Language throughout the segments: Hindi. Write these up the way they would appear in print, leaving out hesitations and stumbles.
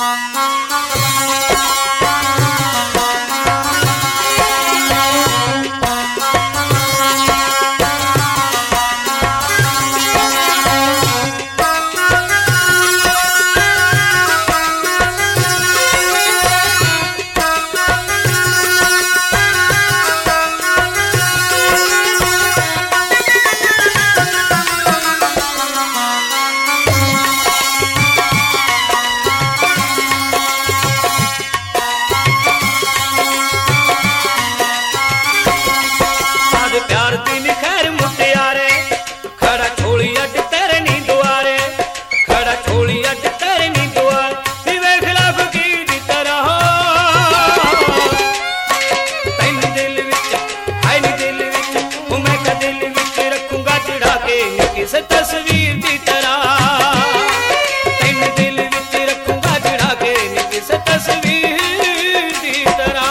किस तस्वीर दी तरह तेन दिल विच रखूंगा जड़ा के किस तस्वीर दी तरह।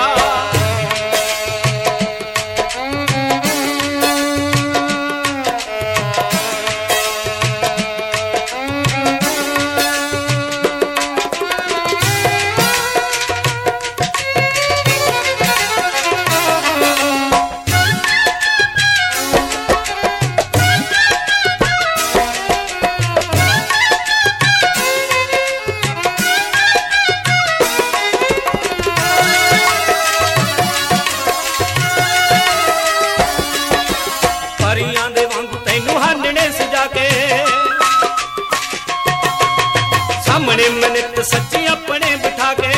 सामने मिनट सच्ची अपने बिठा के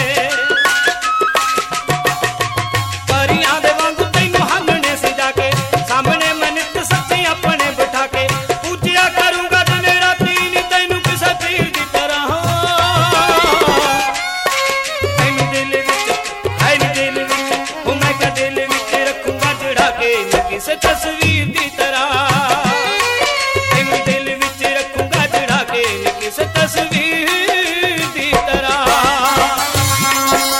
परियां दे वांगू तैनू हांगने सजा के सामने मिनट सच्ची अपने बिठा के पूछया करूंगा दिन राती नी तैनू किसे पीर दी तरह। तैनू दिल विच है नी दिल विच ओ मैं का दिल विच रखूंगा जड़ा के किसे तस्वीर दी तरह। तैनू दिल विच रखूंगा जड़ा के किसे तस्वीर दी तरह।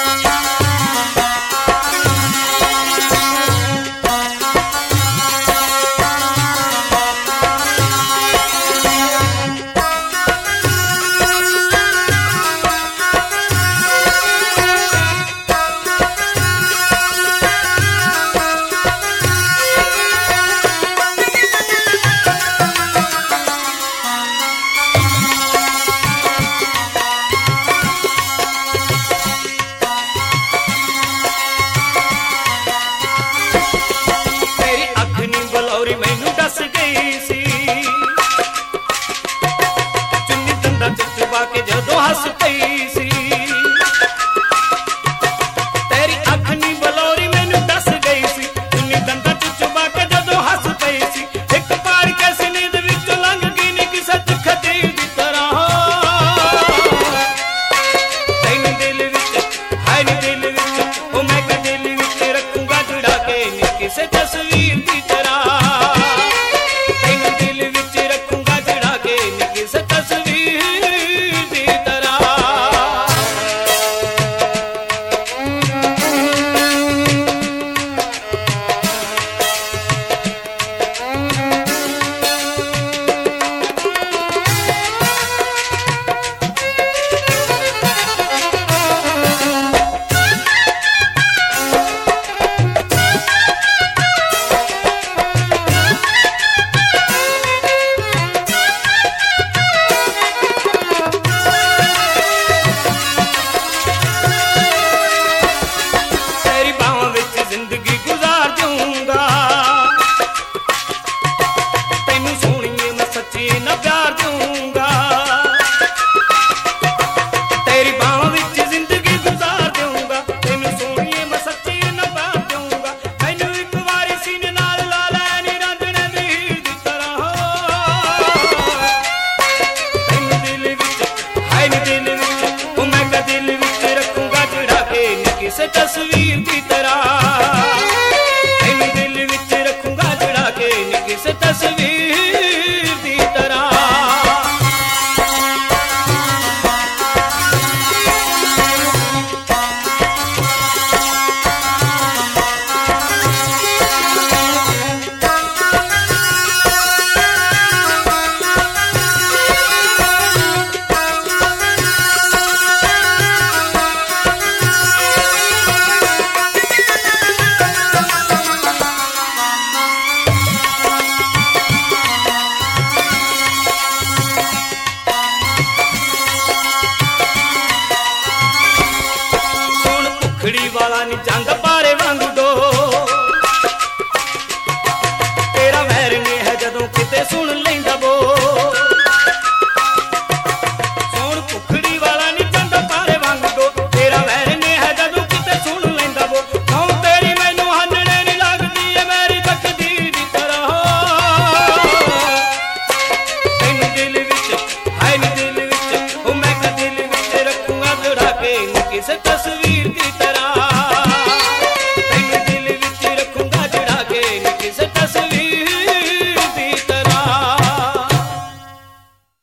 खड़ी वाला नी चंद पारे वांगू डोल